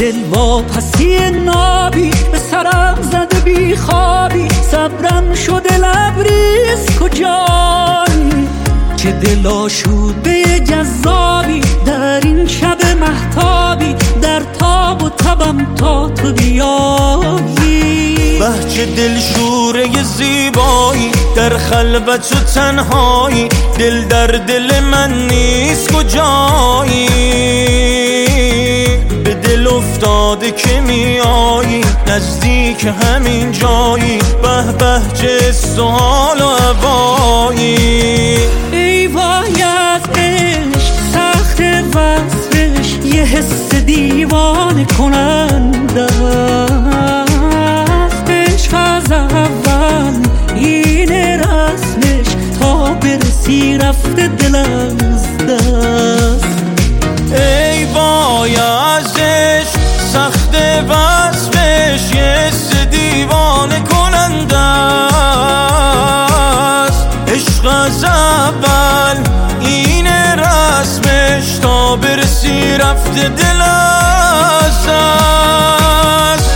دل واپسی نابی، به سرم زده بی خوابی، صبرم شده لبریز کجایی؟ چه دل آشوده جذابی در این شب مهتابی، در تاب و تبم تا تو بیایی. بهچه دلشوره زیبایی در خلوت و تنهایی، دل در دل من نیست کجایی؟ به دل افتاده که میایی نزدیک همین جایی، به به چه سوال و هوایی. ای وای از عشق سخت وصفش، یه حس دیوانه کننده است. عشق از اول اینه رسمش، تا برسی رفته دل از دست. ای وای از عشق سخت وصفش، یه حس دیوانه کننده است. عشق از اول اینه رسمش، تا برسی رفته دل از دست.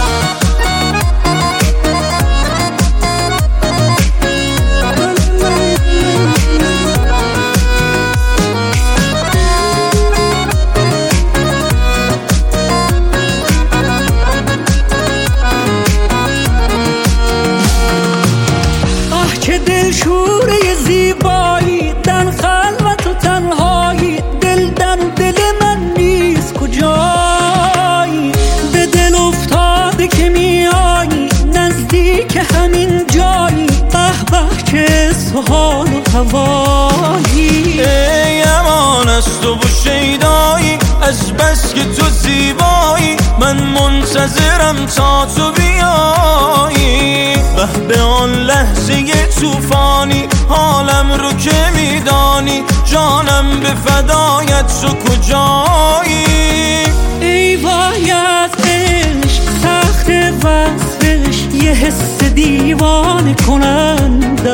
چه دلشوره زیبایی در خلوت و تنهایی، دل در دل من نیست کجایی؟ به دل افتاده که میایی نزدیک همین جایی، به به چه سوال و هوایی. ای امان از تو و شیدایی، از بس که تو زیبایی من منتظرم تا تو بیایی. به آن لحظه طوفانی حالم رو که میدانی، جانم به فدایت تو کجایی؟ ای وای از عشق سخت وصفش، یه حس دیوانه کننده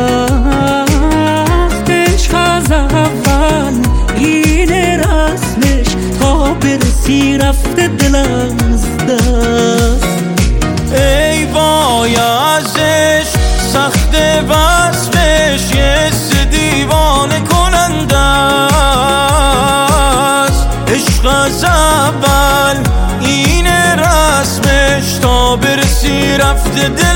است. عشق از اول اینه رسمش، تا برسی رفته دل از دست. ای وای از عشق سخت وصفش، یه حس دیوانه کننده است. عشق از اول اینه رسمش، تا برسی رفته دل